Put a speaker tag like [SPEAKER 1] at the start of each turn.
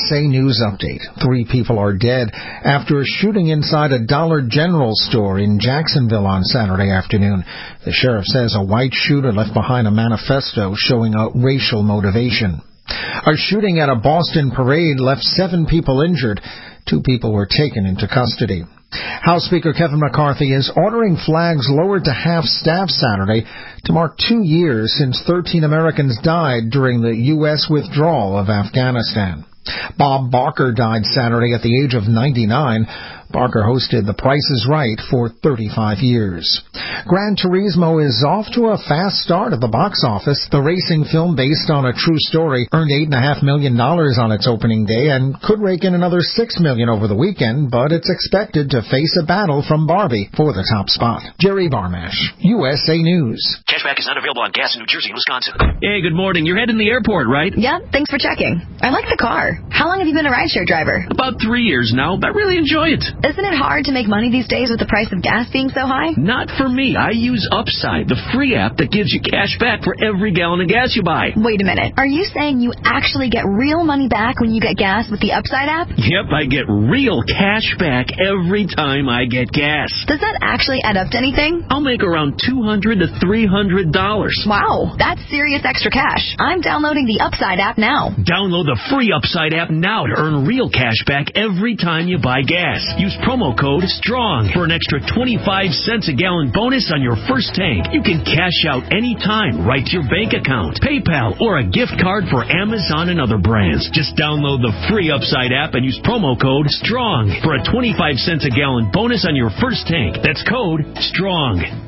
[SPEAKER 1] USA News Update. 3 people are dead after a shooting inside a Dollar General store in Jacksonville on Saturday afternoon. The sheriff says a white shooter left behind a manifesto showing a racial motivation. A shooting at a Boston parade left 7 people injured. 2 people were taken into custody. House Speaker Kevin McCarthy is ordering flags lowered to half-staff Saturday to mark 2 years since 13 Americans died during the U.S. withdrawal of Afghanistan. Bob Barker died Saturday at the age of 99. Barker hosted The Price is Right for 35 years. Gran Turismo is off to a fast start at the box office. The racing film, based on a true story, earned $8.5 million on its opening day and could rake in another $6 million over the weekend, but it's expected to face a battle from Barbie for the top spot. Jerry Barmash, USA News.
[SPEAKER 2] Cashback is not available on gas in New Jersey and Wisconsin.
[SPEAKER 3] Hey, good morning. You're heading to the airport, right?
[SPEAKER 4] Yeah, thanks for checking. I like the car. How long have you been a rideshare driver?
[SPEAKER 3] About 3 years now, but I really enjoy it.
[SPEAKER 4] Isn't it hard to make money these days with the price of gas being so high?
[SPEAKER 3] Not for me. I use Upside, the free app that gives you cash back for every gallon of gas you buy.
[SPEAKER 4] Wait a minute. Are you saying you actually get real money back when you get gas with the Upside app?
[SPEAKER 3] Yep, I get real cash back every time I get gas.
[SPEAKER 4] Does that actually add up to anything?
[SPEAKER 3] I'll make around $200 to $300.
[SPEAKER 4] Wow, that's serious extra cash. I'm downloading the Upside app now.
[SPEAKER 3] Download the free Upside app now to earn real cash back every time you buy gas. Use promo code STRONG for an extra 25 cents a gallon bonus on your first tank. You can cash out anytime right to your bank account, PayPal, or a gift card for Amazon and other brands. Just download the free Upside app and use promo code STRONG for a 25 cents a gallon bonus on your first tank. That's code STRONG.